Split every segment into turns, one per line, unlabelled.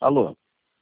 Alô?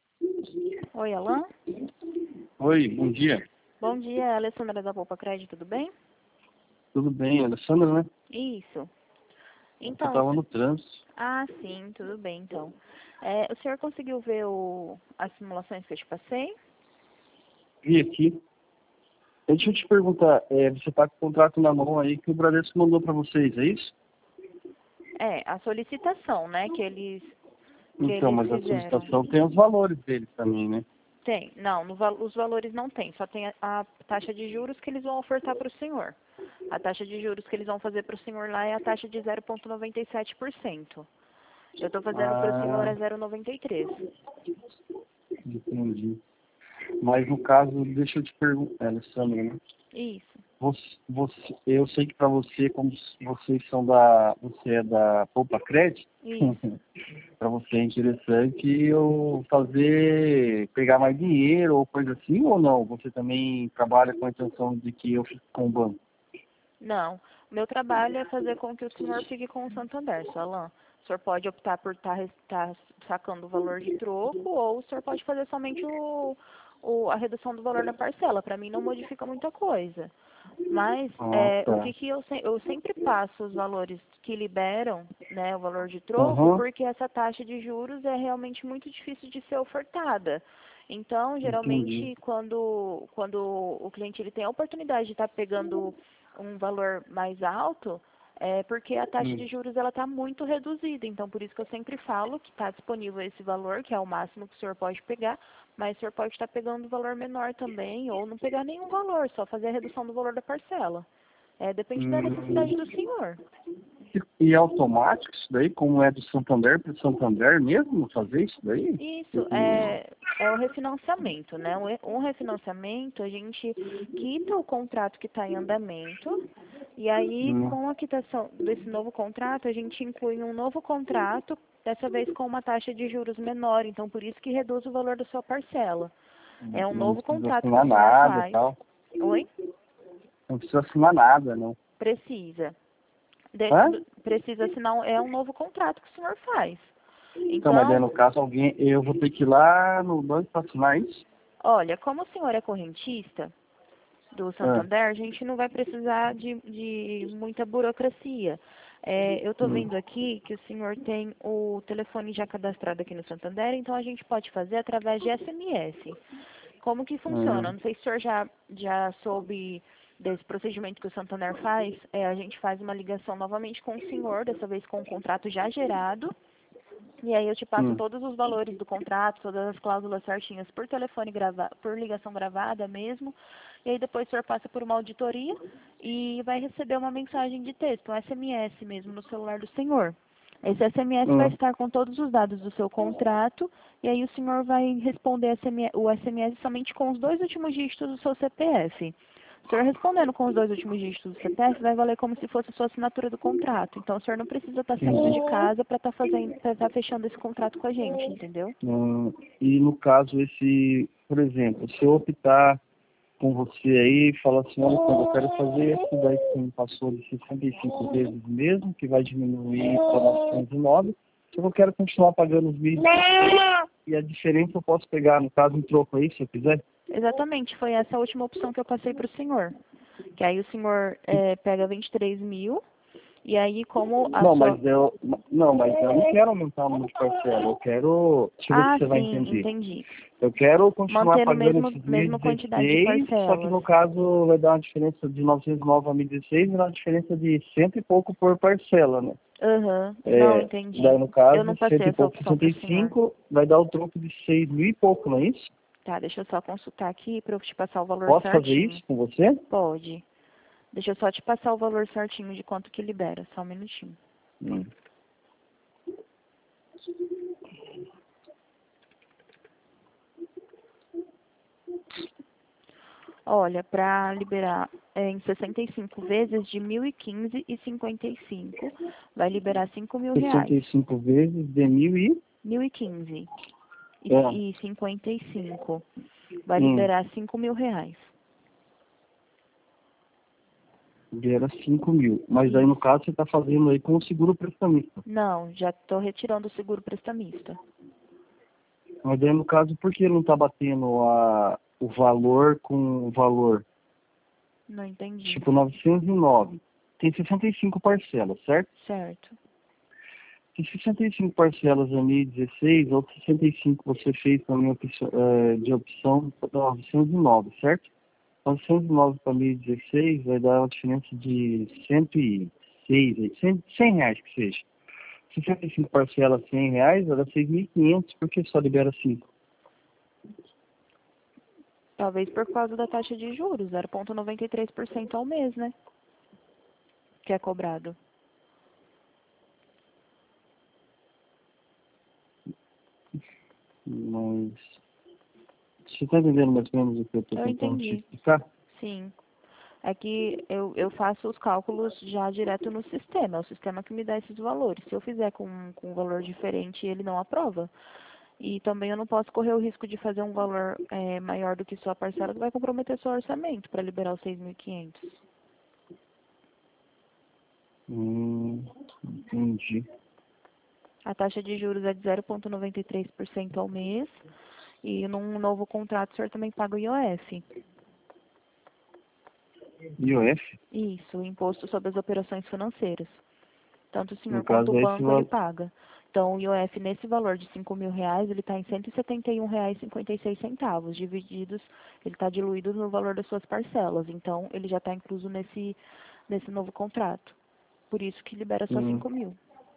Oi, Alan?
Oi, bom dia.
Bom dia, Alessandra da Poupa Crédito, tudo bem?
Tudo bem, Alessandra, né?
Isso.
Eu
Então,
estava no trânsito.
sim, tudo bem, então. O senhor conseguiu ver as simulações que eu te passei?
Vi aqui. Deixa eu te perguntar, você está com o contrato na mão aí que o Bradesco mandou para vocês, é isso?
A solicitação, né, que eles
Então, mas a
fizeram.
solicitação tem os valores deles também, né?
Tem, não, os valores não tem, só tem a taxa de juros que eles vão ofertar para o senhor. A taxa de juros que eles vão fazer para o senhor lá é a taxa de 0,97%. Eu estou fazendo para o senhor
Ah,
a 0,93%.
entendi. Mas no caso, deixa eu te perguntar, Alessandra, né?
Isso.
Eu sei que para você, como você é da Poupa Crédito,
Isso.
para você é interessante eu pegar mais dinheiro ou coisa assim, ou não? Você também trabalha com a intenção de que eu fique com o banco?
Não, meu trabalho é fazer com que o senhor fique com o Santander, seu Alan. O senhor pode optar por estar sacando o valor de troco ou o senhor pode fazer somente a redução do valor da parcela. Para mim não modifica muita coisa. Mas
Ah,
o
tá.
que que eu sempre passo os valores que liberam, né, o valor de troco,
Aham,
porque essa taxa de juros é realmente muito difícil de ser ofertada. Então,
entendi.
geralmente, quando o cliente ele tem a oportunidade de estar pegando um valor mais alto, é porque a taxa
Hum.
de juros ela está muito reduzida. Então, por isso que eu sempre falo que está disponível esse valor, que é o máximo que o senhor pode pegar, mas o senhor pode estar pegando um valor menor também, ou não pegar nenhum valor, só fazer a redução do valor da parcela. Depende da necessidade do senhor.
E é automático isso daí, como é do Santander para o Santander mesmo, fazer isso daí?
Isso é o refinanciamento, né? Um refinanciamento, a gente quita o contrato que está em andamento, e aí,
Hum,
com a quitação desse novo contrato, a gente inclui um novo contrato, dessa vez com uma taxa de juros menor, então por isso que reduz o valor da sua parcela. É um
não
novo
precisa
contrato que o
assinar
senhor
nada e
faz.
tal.
Oi?
Não precisa assinar nada, não.
Precisa.
Hã?
Precisa assinar, é um novo contrato que o senhor faz.
Então, mas daí
Então,
no caso eu vou ter que ir lá no banco para assinar isso?
olha, como o senhor é correntista do
Ah,
Santander, a gente não vai precisar de muita burocracia. Eu estou
hum,
vendo aqui que o senhor tem o telefone já cadastrado aqui no Santander, então a gente pode fazer através de SMS. Como que funciona?
hum,
Não sei se o senhor já soube desse procedimento que o Santander faz. A gente faz uma ligação novamente com o senhor, dessa vez com o contrato já gerado. E aí eu te passo
hum.
todos os valores do contrato, todas as cláusulas certinhas por telefone por ligação gravada mesmo. E aí depois o senhor passa por uma auditoria e vai receber uma mensagem de texto, um SMS mesmo no celular do senhor. Esse SMS vai
Hum.
estar com todos os dados do seu contrato e aí o senhor vai responder o SMS somente com os dois últimos dígitos do seu CPF. O senhor respondendo com os dois últimos dígitos do CPF vai valer como se fosse a sua assinatura do contrato. Então o senhor não precisa estar saindo de casa para estar fechando esse contrato com a gente, entendeu?
E no caso, por exemplo, se eu optar com você aí e falar assim, olha, quando eu quero fazer esse daí que você me passou de 65 vezes mesmo, que vai diminuir para 909, se eu quero continuar pagando os 1.000 e a diferença eu posso pegar, no caso, um troco aí, se eu quiser?
Exatamente, foi essa a última opção que eu passei para o senhor. Que aí o senhor pega 23 mil e aí como a
Não,
sua...
mas eu não quero aumentar o número de parcela, eu quero, deixa eu ver se
Ah,
você vai
sim,
entender.
entendi.
Eu quero continuar
Mantendo
pagando
mesmo,
esses
mesma quantidade de
1.016, só que
parcelas.
no caso vai dar uma diferença de 909 a 1.016 e uma diferença de cento e pouco por parcela, né?
Aham, não,
Daí
entendi.
no
Eu
caso,
não passei
cento e
essa
pouco,
opção para o senhor.
65, vai dar o troco de 6.000 e pouco, não é isso?
Tá, deixa eu só consultar aqui para eu te passar o valor
Posso fazer
certinho.
isso com você?
Pode. Deixa eu só te passar o valor certinho de quanto que libera, só um minutinho.
Hum.
Olha, para liberar em 65 vezes de 1.015,55, vai liberar 5 mil reais.
65 vezes de 1.000 e...
1.015
É.
e 55, vai
Hum.
liberar 5 mil reais.
Era 5.000. Mas aí no
Isso.
caso você está fazendo aí com o seguro prestamista.
Não, já estou retirando o seguro prestamista.
Mas daí, no caso, por que não está batendo o valor com o valor?
Não entendi.
Tipo, 909. Tem 65 parcelas, certo?
Certo.
Se 65 parcelas a 1.016, outras 65 você fez na minha opção, de opção 909, certo? 909 para 1.016 vai dar uma diferença de 106, 100 reais que seja. 65 parcelas, 100 reais, vai dar 6.500, porque só libera 5.
Talvez por causa da taxa de juros, 0,93% ao mês, né? Que é cobrado.
Mas você está entendendo mais ou menos o que eu estou
Eu
tentando te
entendi.
explicar?
Sim. É que eu faço os cálculos já direto no sistema. É o sistema que me dá esses valores. Se eu fizer com um valor diferente, ele não aprova. E também eu não posso correr o risco de fazer um valor maior do que sua parcela, que vai comprometer seu orçamento para liberar os 6.500.
Entendi.
A taxa de juros é de 0,93% ao mês. E num novo contrato o senhor também paga o IOF.
IOF?
Isso, o Imposto sobre as Operações Financeiras. Tanto o
No
senhor quanto
caso,
o
é esse
banco ele
valor.
paga. Então, o IOF nesse valor de R$ 5.000, ele está em R$ 171,56. Divididos, ele está diluído no valor das suas parcelas. Então, ele já está incluso nesse novo contrato. Por isso que libera só
Hum,
5.000.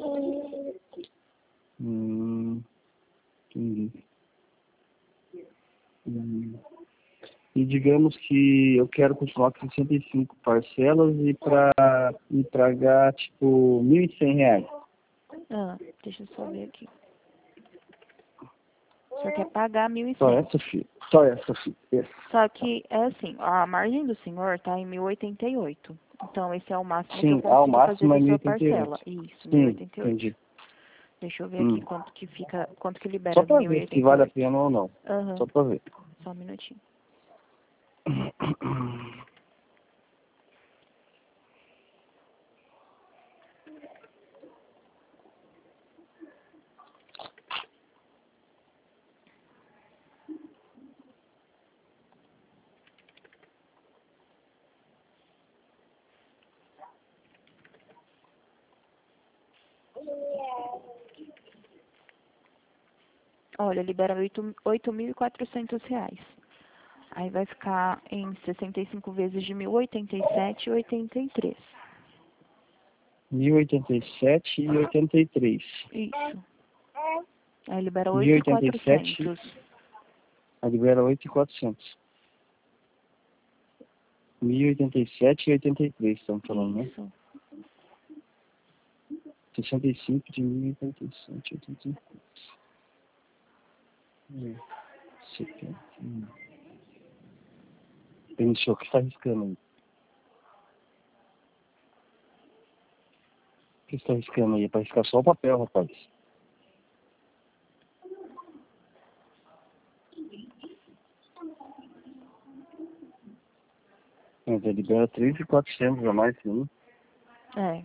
Entendi. E digamos que eu quero continuar com 65 parcelas e para pagar, tipo, R$ 1.100.
Ah, deixa eu só ver aqui. O senhor quer pagar
Só
1.100.
essa, filho. Só essa, filho. Essa.
Só que é assim, a margem do senhor está em 1.088. Então, esse é o máximo que eu
Sim, ao
consigo fazer
máximo é
da sua
1.088.
parcela. Isso,
Sim,
1.088.
entendi.
Deixa eu ver aqui
Hum.
quanto que
Só
libera
para
mil e
ver se
oitenta e
vale a
oito.
pena ou não.
Aham,
Só para ver.
só um minutinho. Olha, libera R$ 8.400. Aí vai ficar em 65 vezes de 1.087,83.
1.087,83.
Isso. Aí libera
1.087,
8.400.
a libera 8.400. 1.087,83, estamos falando, né?
Isso.
65 de 1.087,83. 70. Tem o senhor que está riscando aí. O que você está riscando aí? É para riscar só o papel, rapaz. Mas ele libera 3.400 a mais, sim.
É.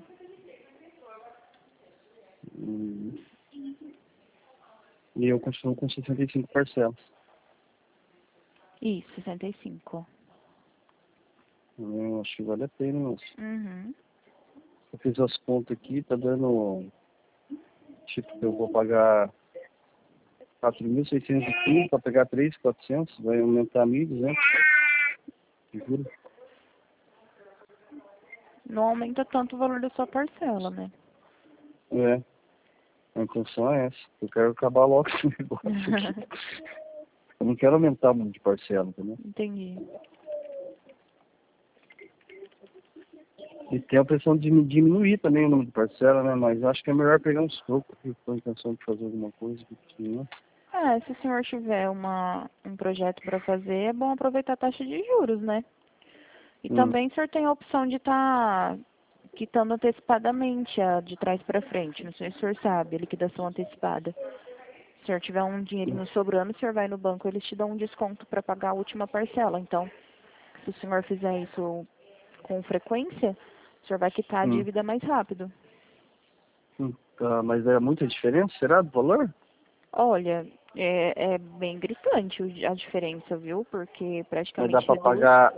E eu continuo com 65 parcelas.
Isso, 65.
Eu acho que vale a pena, mas
Uhum.
eu fiz as contas aqui, tá dando... Tipo, eu vou pagar 4.615 para pegar 3.400, vai aumentar 1.200. Juro.
Não aumenta tanto o valor da sua parcela, né?
É, a intenção é essa. Eu quero acabar logo esse negócio aqui. Eu não quero aumentar muito de parcela, entendeu?
Entendi.
E tem a pressão de diminuir também o número de parcela, né? Mas eu acho que é melhor pegar uns trocos, porque eu tô com a intenção de fazer alguma coisa, né?
Se o senhor tiver um projeto para fazer, é bom aproveitar a taxa de juros, né? E também o senhor tem a opção de estar quitando antecipadamente a de trás para frente. Não sei se o senhor sabe, a liquidação antecipada. Se o senhor tiver um dinheirinho sobrando, o senhor vai no banco, eles te dão um desconto para pagar a última parcela. Então, se o senhor fizer isso com frequência, o senhor vai quitar a dívida mais rápido.
Tá, mas é muita diferença, será, do valor?
Olha, É bem gritante a diferença, viu? Porque
Mas dá
praticamente
para
reduz.
pagar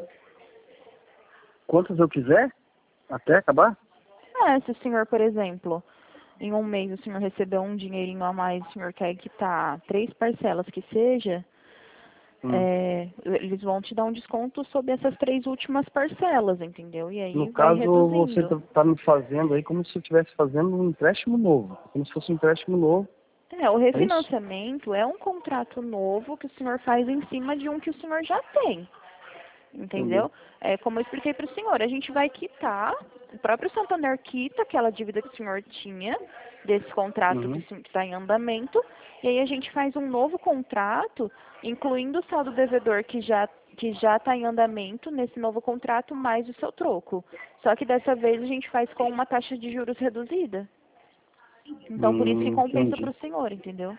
quantas eu quiser até acabar?
Se o senhor, por exemplo, em um mês o senhor recebeu um dinheirinho a mais, o senhor quer quitar 3 parcelas que seja,
Hum.
eles vão te dar um desconto sobre essas 3 últimas parcelas, entendeu? E
No
aí vai
caso, você
reduzindo.
tá me fazendo aí como se eu estivesse fazendo um empréstimo novo. Como se fosse um empréstimo novo.
O
É isso?
refinanciamento é um contrato novo que o senhor faz em cima de um que o senhor já tem.
Entendi.
Entendeu? Como eu expliquei para o senhor, a gente vai quitar, o próprio Santander quita aquela dívida que o senhor tinha, desse contrato que
Uhum.
está em andamento, e aí a gente faz um novo contrato, incluindo o saldo devedor que já está em andamento nesse novo contrato, mais o seu troco. Só que dessa vez a gente faz com uma taxa de juros reduzida. Então, por isso que compensa para
Entendi.
o senhor, entendeu?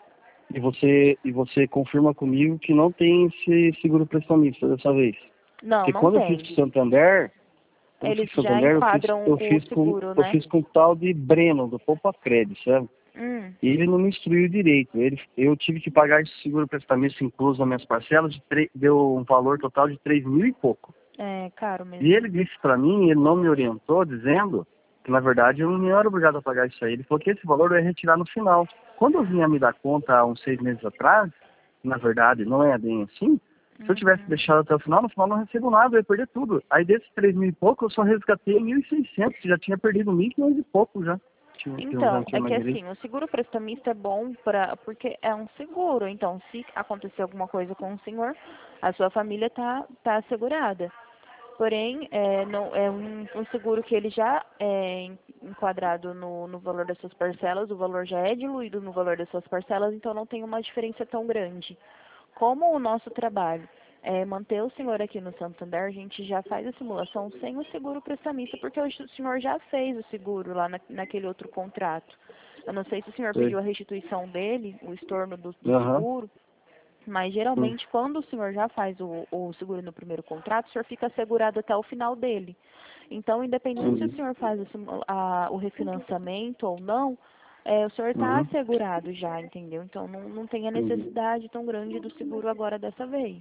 E você confirma comigo que não tem esse seguro prestamista dessa vez.
Não,
Porque
não
quando eu fiz
tem.
com o Santander,
Eles já enquadram
eu
o
fiz com,
seguro,
eu
né?
fiz com o tal de Breno, do Poupa Crédito, sabe?
Hum.
E ele não me instruiu direito. Eu tive que pagar esse seguro prestamista incluso nas minhas parcelas, deu um valor total de 3 mil e pouco.
É caro
E
mesmo.
ele disse para mim, ele não me orientou, dizendo que na verdade eu não era obrigado a pagar isso aí. Ele falou que esse valor eu ia retirar no final. Quando eu vinha me dar conta há uns 6 meses atrás, na verdade não é bem assim, se eu tivesse
Uhum.
deixado até o final, no final eu não recebo nada, eu ia perder tudo. Aí desses 3 mil e pouco, eu só resgatei 1.600, já tinha perdido 1.500 e pouco já. Que eu já não
Então,
tinha
é que
mais direito.
assim, o seguro prestamista é bom porque é um seguro. Então, se acontecer alguma coisa com o senhor, a sua família tá assegurada. Porém, não, é um seguro que ele já é enquadrado no valor das suas parcelas, o valor já é diluído no valor das suas parcelas, então não tem uma diferença tão grande. Como o nosso trabalho é manter o senhor aqui no Santander, a gente já faz a simulação sem o seguro prestamista, porque o senhor já fez o seguro lá naquele outro contrato. Eu não sei se o senhor
Sei.
pediu a restituição dele, o estorno do
Aham.
seguro, mas
Hum.
geralmente quando o senhor já faz o seguro no primeiro contrato, o senhor fica assegurado até o final dele. Então, independente se o
Entendi.
senhor faz o refinanciamento ou não, o senhor está
Uhum.
assegurado já, entendeu? Então, não tem a
Entendi.
necessidade tão grande do seguro agora dessa vez.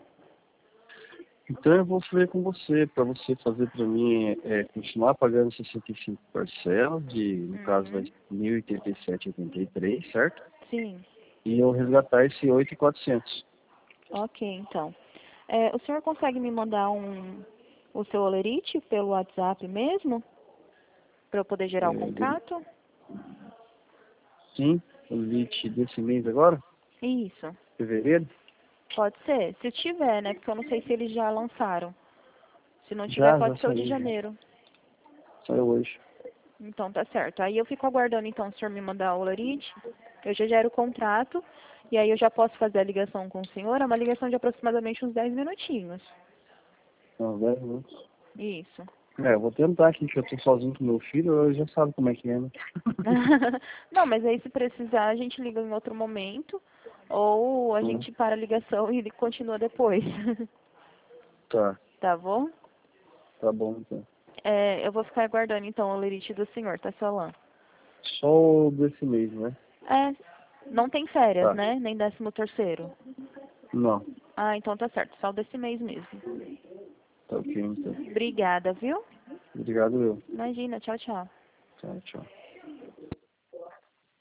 Então eu vou ver com você, para você fazer para mim continuar pagando 65 parcelas, no caso vai
Uhum.
ser 1.087,83, certo?
Sim,
E eu resgatar esse 8.400.
ok, então. O senhor consegue me mandar o seu olerite pelo WhatsApp mesmo, para eu poder gerar o contrato?
Sim, o limite desse mês agora,
Isso,
fevereiro,
pode ser. Se tiver, né? Porque eu não sei se eles já lançaram. Se não tiver,
já
pode ser o de
saiu,
janeiro.
saiu hoje.
Então tá certo. Aí eu fico aguardando então o senhor me mandar o olerite. Eu já gero o contrato. E aí eu já posso fazer a ligação com o senhor. É uma ligação de aproximadamente uns 10 minutinhos.
Não, 10 minutos.
Isso.
Eu vou tentar aqui, que eu tô sozinho com meu filho, eu já sabe como é que é, né?
Não, mas aí se precisar a gente liga em outro momento. Ou a
Hum,
gente para a ligação e ele continua depois.
Tá,
Tá bom?
tá bom então.
Eu vou ficar aguardando então o olerite do senhor, tá, Solan?
Só o desse mês, né?
É, não tem férias,
Tá,
né? Nem 13º.
não,
Ah, então tá certo. Só desse mês mesmo.
tá ok então.
Obrigada, viu?
Obrigado eu.
Imagina. Tchau, tchau.
Tchau, tchau.